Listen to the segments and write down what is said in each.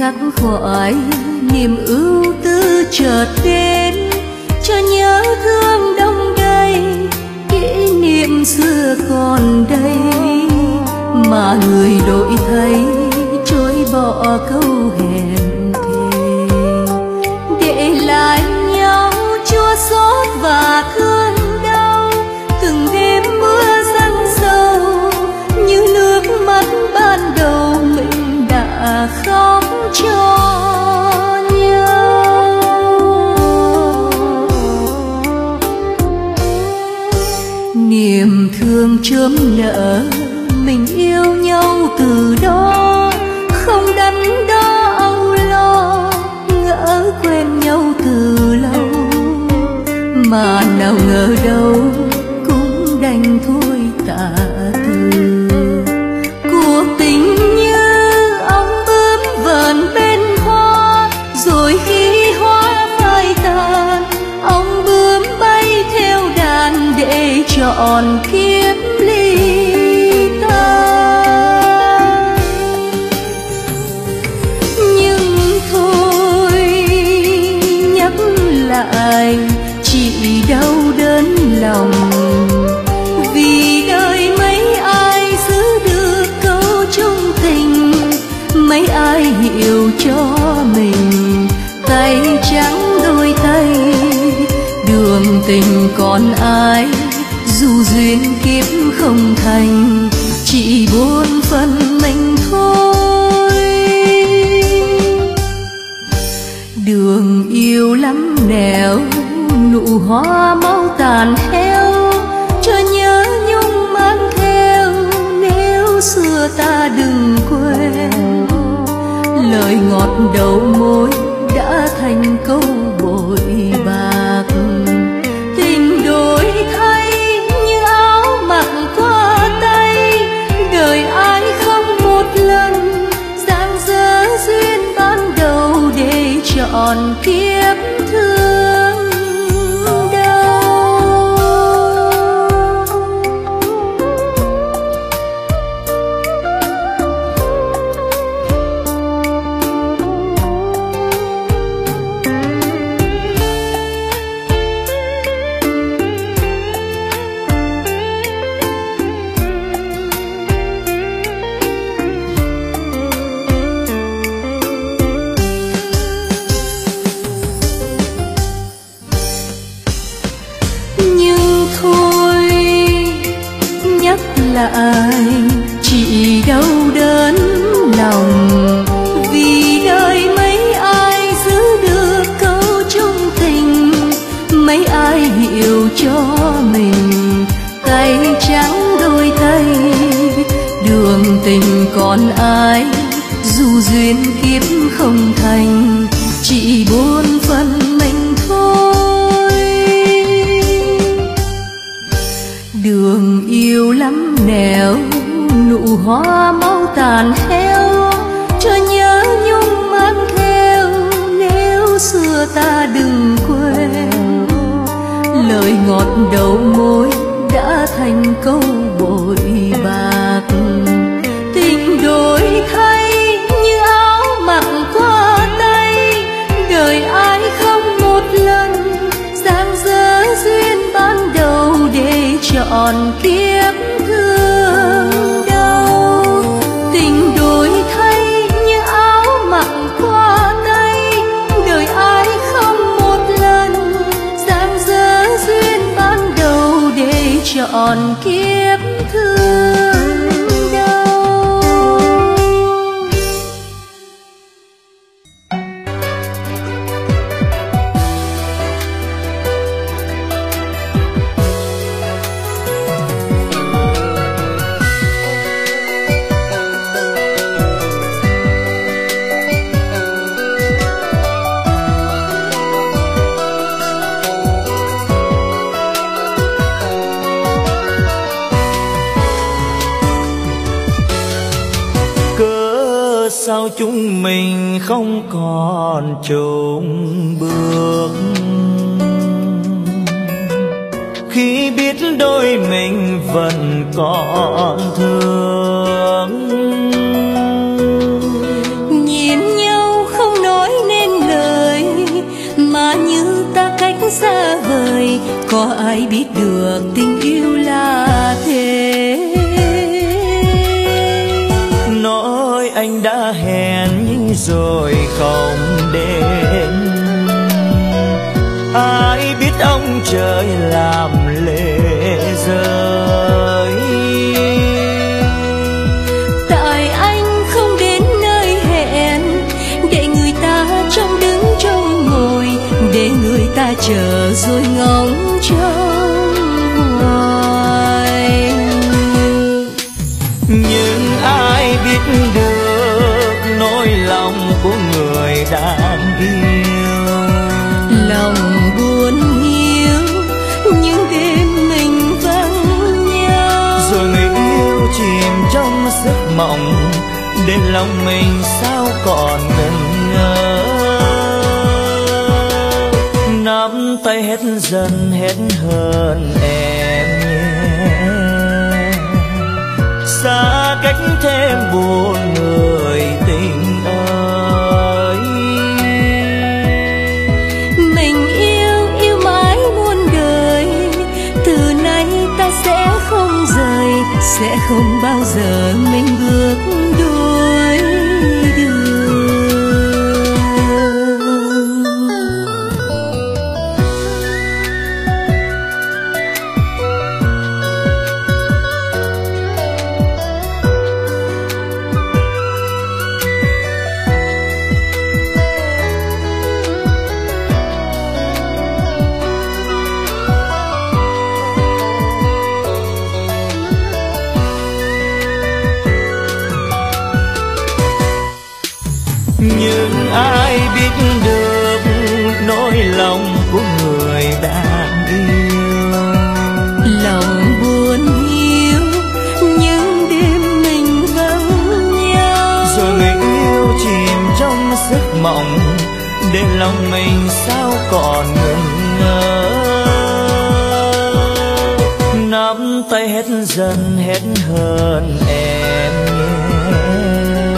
khắc khoải, niềm ưu tư chợt đến, cho nhớ thương đông đầy, kỷ niệm xưa còn đây. Mà người đổi thay, chối bỏ câu hẹn thề, để lại nhau chua xót và thương đau. Từng đêm mưa giăng sâu, như nước mắt ban đầu mình đã khóc cho nhau. Niềm thương chớm nở, mình yêu nhau từ đó, không đắn đo âu lo, ngỡ quen nhau từ lâu. Mà nào ngờ đâu cũng đành thôi tạ từ. Cuộc tình như ong bướm vờn bên hoa, rồi khi hoa phai tàn, ong bướm bay theo đàn để trọn kiếp ly tan. Nhưng thôi nhắc lại chỉ đau đớn lòng, vì đời mấy ai giữ được câu chung tình, mấy ai hiểu cho mình. Tay trắng đôi tay, đường tình còn ai, dù duyên kiếp không thành, chỉ buồn phần mình thôi. Đường yêu lắm nẻo, nụ hoa mau tàn héo, cho nhớ nhung mang theo, nếu xưa ta đừng quên. Lời ngọt đầu môi đã thành câu bội bạc, tình đổi thay như áo mặc qua tay. Đời ai không một lần giang dở duyên ban đầu, để chọn kiếp thương đau. Lại chỉ đau đớn lòng, vì đời mấy ai giữ được câu chung tình, mấy ai hiểu cho mình. Tay trắng đôi tay, đường tình còn ai, dù duyên kiếp không thành, chỉ buồn phần mình thôi. Đường yêu lắm nẻo, nụ hoa mau tàn héo, cho nhớ nhung mang theo, nếu xưa ta đừng quên. Lời ngọt đầu môi đã thành câu bội bạc, tình đổi thay như áo mặc qua tay. Đời ai không một lần giang dở duyên ban đầu, để chọn kiếp thương đau. Tình đổi thay như áo mặc qua tay, đời ai không một lần giang dở duyên ban đầu, để chọn kiếp thương đau. Sao chúng mình không còn chung bước, khi biết đôi mình vẫn còn thương. Nhìn nhau có ai biết được tình yêu là thế. Nói anh đã hẹn nhưng rồi không đến, ai biết ông trời làm lệ rơi. Tại anh không đến nơi hẹn, để người ta trông đứng trông ngồi, để người ta chờ rồi ngóng trông hoài. Nhưng ai biết được nỗi lòng của người đang yêu, lòng buồn hiu những đêm mình vắng nhau, rồi người yêu chìm trong giấc mộng, để lòng mình sao còn ngần ngơ. Nắm tay hết dần hết hơn em nhé, xa cách thêm buồn người tình ơi. Mình yêu mãi muôn đời, từ nay ta sẽ không rời, sẽ không bao giờ mình bước đôi đường. Nhưng ai biết được nỗi lòng của người đang yêu, Lòng buồn hiu những đêm mình vắng nhau, rồi người yêu chìm trong giấc mộng, để lòng mình sao còn ngần ngơ. Nắm tay hết dần hết hơn em nhé,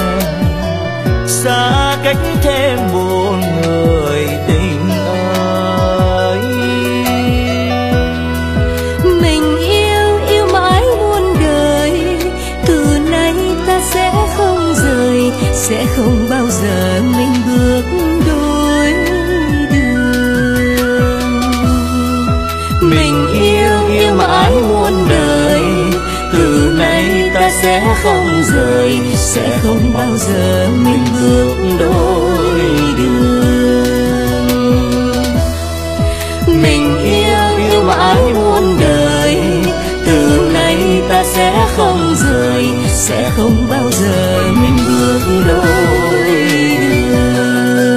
xa cách thêm buồn người tình ơi. mình yêu mãi muôn đời, từ nay ta sẽ không rời, sẽ không bao giờ mình bước đôi đường. Mình yêu mãi muôn đời, từ nay ta sẽ không rời, sẽ không bao giờ mình bước đôi đường. Mình yêu mãi muôn đời, từ nay ta sẽ không rời, sẽ không bao giờ mình bước đôi đường.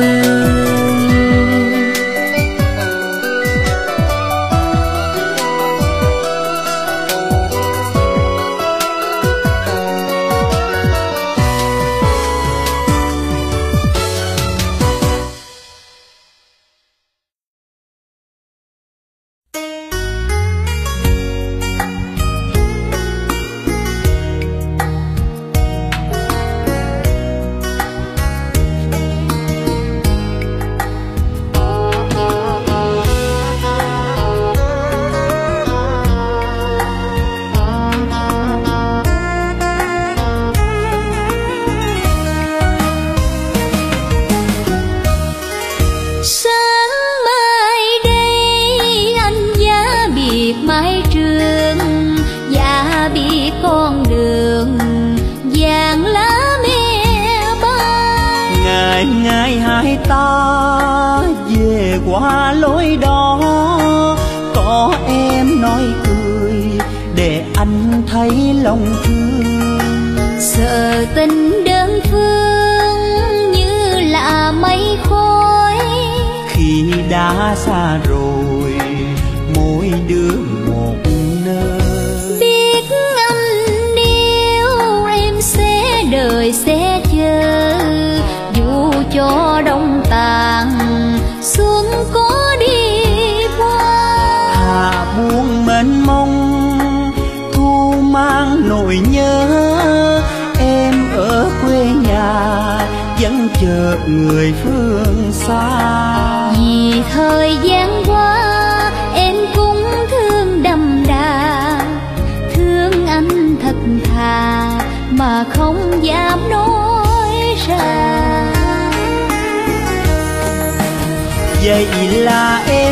ngày hai ta về qua lối đó, có em nói cười để anh thấy lòng thương. Sợ tình đơn phương như là mây khói, khi đã xa rồi mỗi đứa một nơi. biết anh yêu em sẽ đợi sẽ chờ, dù cho đông tàn xuân có đi qua. Hà buông mênh mông thu mang nỗi nhớ, em ở quê nhà vẫn chờ người phương xa. Vì thời gian qua em cũng mà không dám nói ra. Vậy là em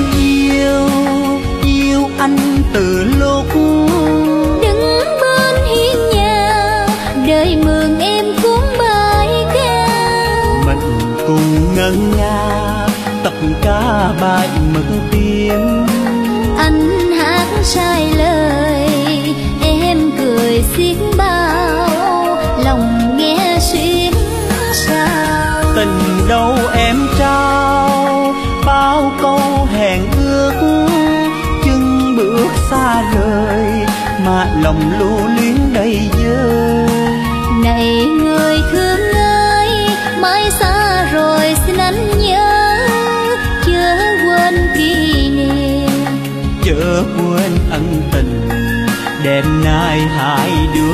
yêu anh từ lúc đứng bên hiên nhà, đời mừng em cuốn bài ca. Mình cùng ngân nga tất cả bài mừng tim. Anh hát sai lời, em cười xiết bao, lòng nghe xuyên sao. Tình đâu em trao bao câu hẹn ước, chân bước xa rời mà lòng lưu luyến đầy vơi. Này người thương ơi, mai xa rồi xin anh nhớ, chớ quên kỷ niệm, chớ quên ân tình. Đêm nay hai đứa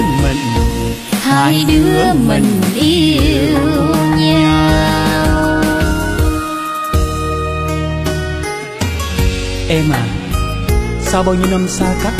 mình yêu nhau. Em à, sau bao nhiêu năm xa cách,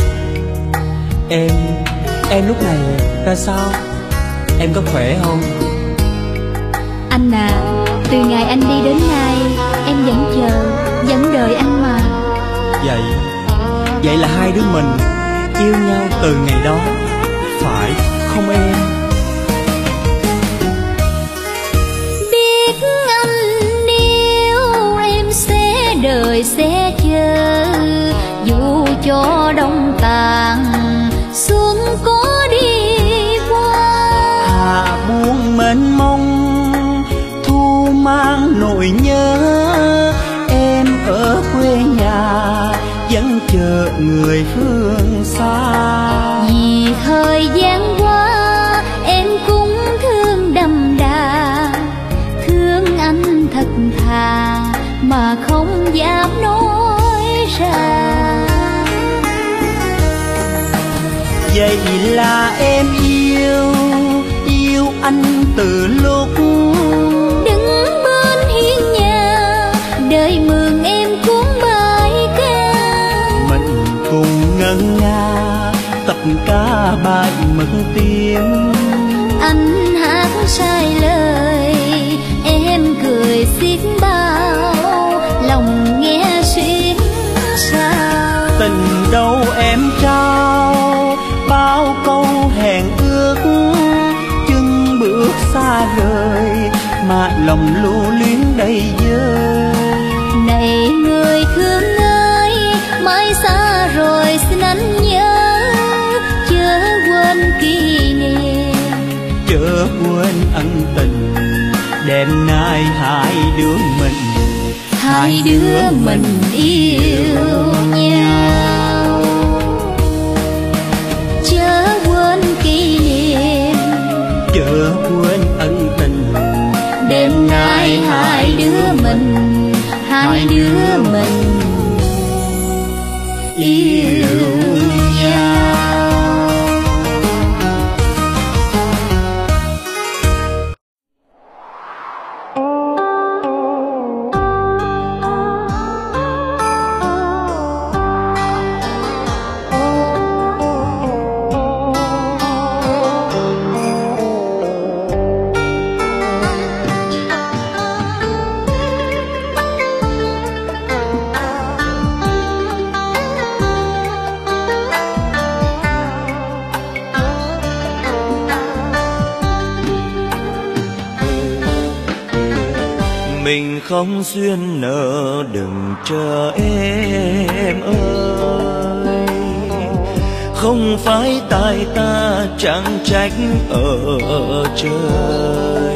em lúc này ra sao? Em có khỏe không? Anh à, từ ngày anh đi đến nay, em vẫn chờ, vẫn đợi anh mà. Vậy là hai đứa mình yêu nhau từ ngày đó, phải không em? Biết anh yêu em sẽ đợi sẽ chờ, dù cho đông tàn xuân có đi qua. Hạ buông mênh mông, thu mang nỗi nhớ, em ở quê nhà vẫn chờ người phương xa. Vì thời gian qua em cũng thương đậm đà, thương anh thật thà mà không dám nói ra. Vậy là em yêu anh từ lúc đứng bên hiên nhà, đời mừng em cuốn bài ca. mình cùng ngân nga tất cả bài mừng tim. Anh hát sai lời, em cười xiết bao, lòng nghe xuyên sao. Tình đâu em trao bao câu hẹn ước, chân bước xa rời mà lòng lưu luyến đầy vơi. Này người thương ơi, mai xa rồi xin anh nhớ, chớ quên kỷ niệm, chớ quên ân tình. Đêm nay hai đứa mình yêu nhau. Chớ quên kỷ niệm, chớ quên ân tình. đêm nay hai đứa mình yêu nhau. Mình không duyên nợ đừng chờ em ơi, không phải tại ta chẳng trách ở trời.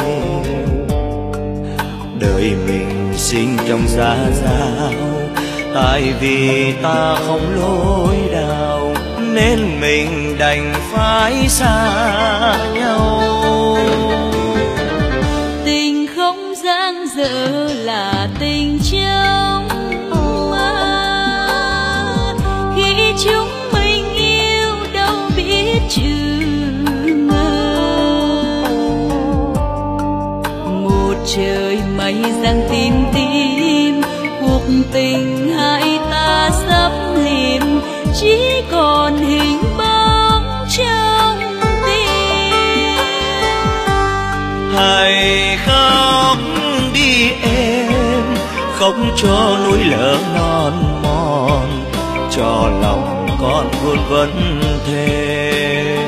Đời mình sinh trong giá giáo, tại vì ta không lối đạo nên mình đành phải xa nhau. tình không dang dở là tình trong mơ, khi chúng mình yêu đâu biết chừng ngờ. Một trời mây giăng tim tim, cuộc tình hai ta sắp liệm, chỉ còn hình bóng trong tim. Hãy khóc đi em, khóc cho núi lở non mòn, cho lòng con vương vấn thề.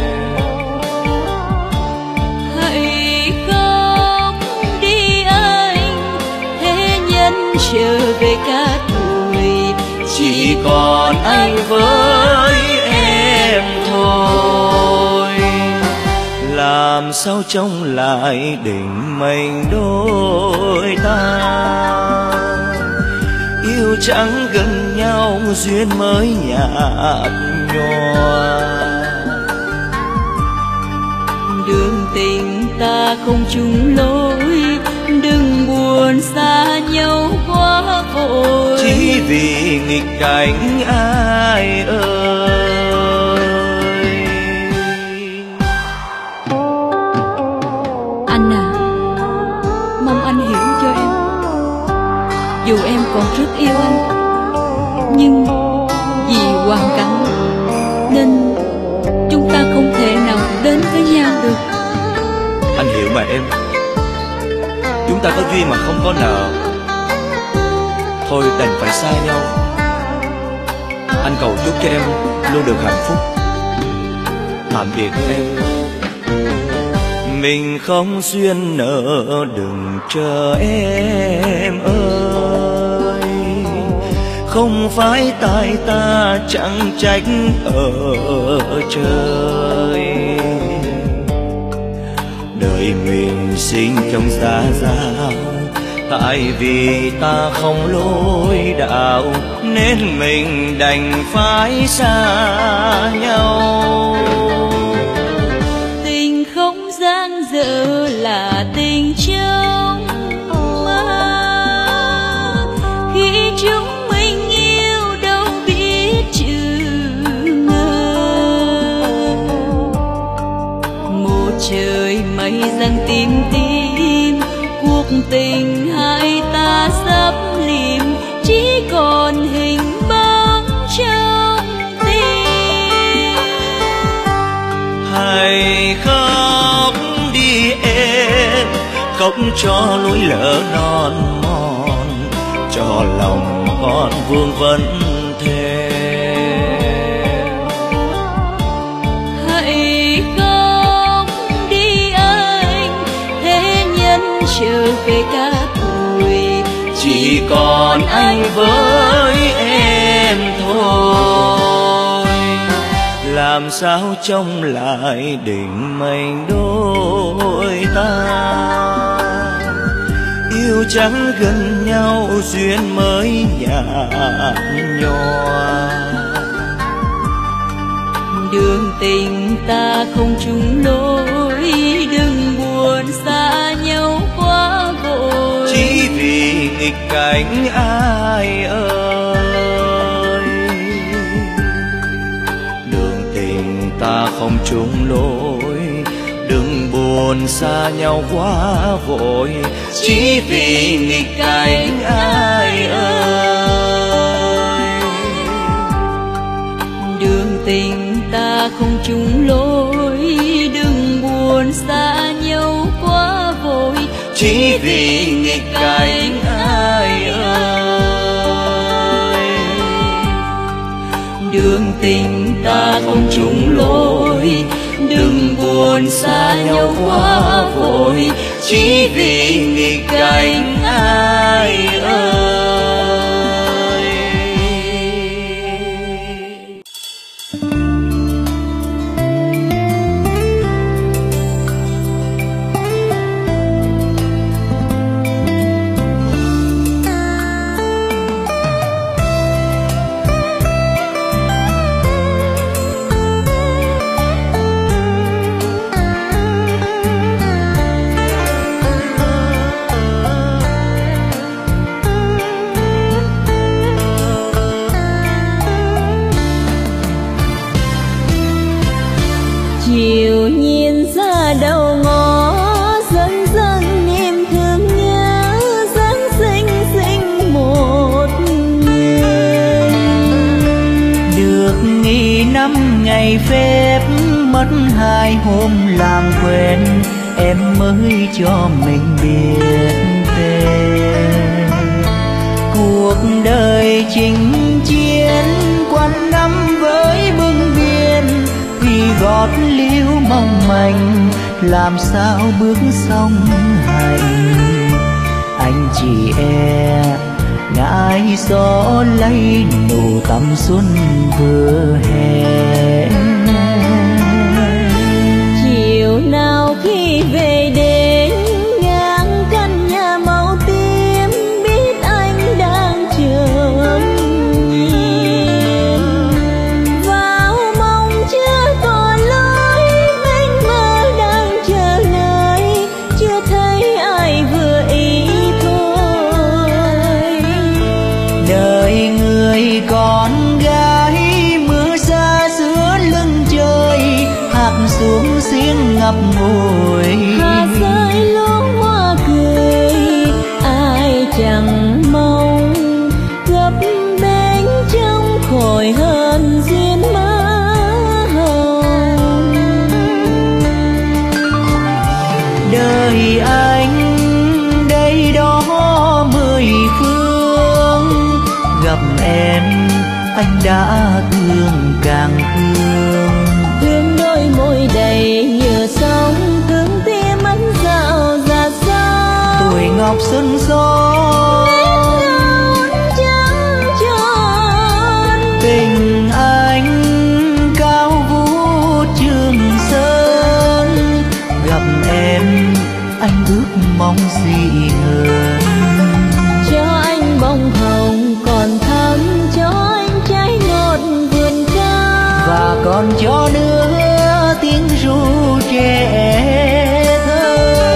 Hãy khóc đi anh, thế nhân trở về cả tuổi, chỉ còn anh với em thôi. Làm sao trông lại định mệnh đôi ta, yêu chẳng gần nhau duyên mới nhạt nhòa. Đường tình ta không chung lối, đừng buồn xa nhau quá vội, chỉ vì nghịch cảnh ai ơi. Anh à, mong anh hiểu cho em. Dù em còn rất yêu anh, nhưng vì hoàn cảnh nên chúng ta không thể nào đến với nhau được. Anh hiểu mà em, chúng ta có duyên mà không có nợ, thôi đành phải xa nhau. Anh cầu chúc cho em luôn được hạnh phúc. Tạm biệt em. Mình không duyên nợ đừng chờ em ơi, không phải tại ta chẳng trách ở trời. Đời mình sinh trong gia giáo, tại vì ta không lối đạo nên mình đành phải xa nhau. Tình không dang dở là tình trong mơ, khi chúng mình yêu đâu biết chừng ngờ. Một trời mây giăng tím tím, cuộc tình hai ta sắp lìm, chỉ còn hình bóng trong tim. Hãy khóc đi em, khóc cho núi lở non mòn, cho lòng con vương vấn thề. Hãy khóc đi anh, thế nhân trở về cả tuổi, chỉ còn anh với em thôi. Làm sao trông lại định mệnh đôi ta, yêu chẳng gần nhau duyên mới nhạt nhòa. Đường tình ta không chung lối, đừng buồn xa nhau quá vội, chỉ vì nghịch cảnh ai ơi. Đường tình ta không chung lối, đừng buồn xa nhau quá vội, chỉ vì nghịch cảnh ai ơi. Đường tình ta không chung lối, đừng buồn xa nhau quá vội, chỉ vì nghịch cảnh ai ơi. Đường tình ta không chung lối, đừng buồn xa nhau quá vội, chỉ vì nghịch cảnh ai ơi. Chiều nhìn ra đầu ngõ, dần dần niềm thương nhớ dáng xinh xinh một người. Được nghỉ 5 ngày phép, mất 2 hôm làm quen, em mới cho mình biết tên. Cuộc đời chinh chiến quanh năm với bưng biên, vì gót liễu mong manh làm sao bước song hành. Anh chỉ e ngại gió lấy nụ tắm xuân vừa hè. Chiều nào khi về đến ngang căn nhà màu tím, biết anh đang chờ nhìn. Vào mong chưa còn lối, mênh mơ đang chờ nơi, chưa thấy ai vừa ý thôi. Đời người con gái mưa xa giữa lưng trời, hạt xuống xiên ngập ngùi. Hà rơi luống hoa cười, ai chẳng mong gấp bén trong khỏi hơn duyên mơ hồng. Đời anh đây đó mười phương, gặp em anh đã thương càng thương. Thương đôi môi đầy nhựa sóng, thương tim anh dạo dạt sao. Tuổi ngọc xuân gió trắng tròn, tình anh cao vũ Trường Sơn. Gặp em anh ước mong gì hơn. cho anh bông hồng còn thắm, cho anh trái ngọt vườn cao, Và còn cho nữa tiếng ru trẻ thơ.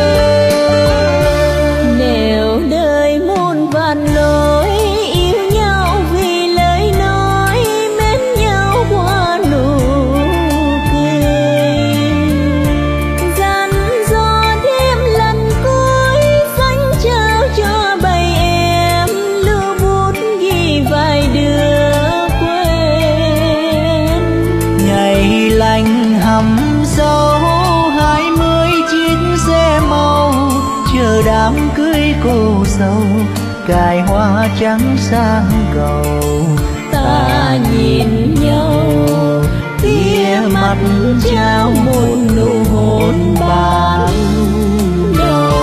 nếu đời muôn vàn lối, yêu nhau vì lời nói, mến nhau qua nụ cười. Dặn dò đêm lần cuối, dành trao cho bầy em, lưu bút ghi vài đứa quên. Ngày lành hầm sâu 20 chiếc xe màu, chờ đám cưới cô dâu cài hoa trắng sang cầu. Ta nhìn nhau, tia mắt trao một nụ hôn ban đầu.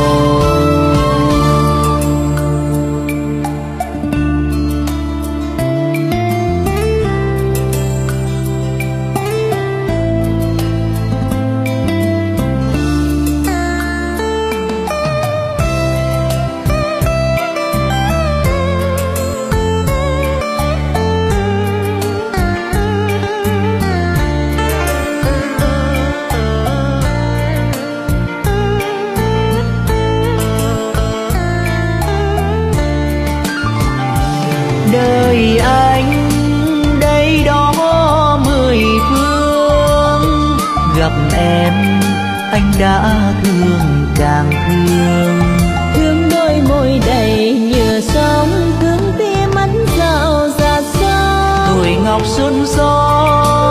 Đời anh đây đó mười phương, gặp em anh đã thương càng thương. Thương đôi môi đầy nhựa sóng, thương tim anh dạo dạt sao. Tuổi ngọc xuân gió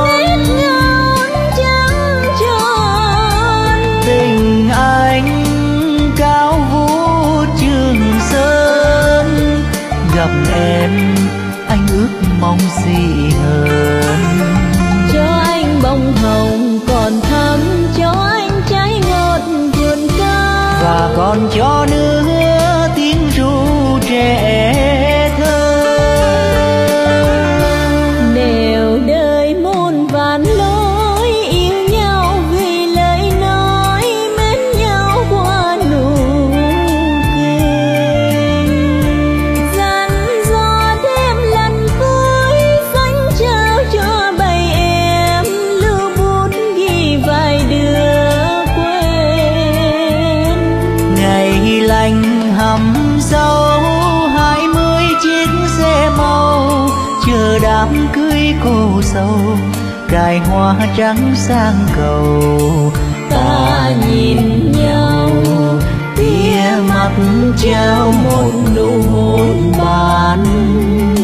trắng tròn, tình anh cao vũ Trường Sơn. Gặp em anh ước mong gì hơn. cho anh bông hồng còn thắm, cho anh trái ngọt vườn cao, Và còn cho nữa tiếng ru trẻ thơ. nếu đời muôn vàn lối, yêu nhau vì lời nói, mến nhau qua nụ cười. Dặn dò đêm lần cuối, dành trao cho bầy em, lưu bút ghi vài đứa quên. Ngày lành hầm sâu 20 chiếc xe màu, chờ đám cưới cô dâu cài hoa trắng sang cầu. Ta nhìn nhau, tia mắt trao một nụ hôn ban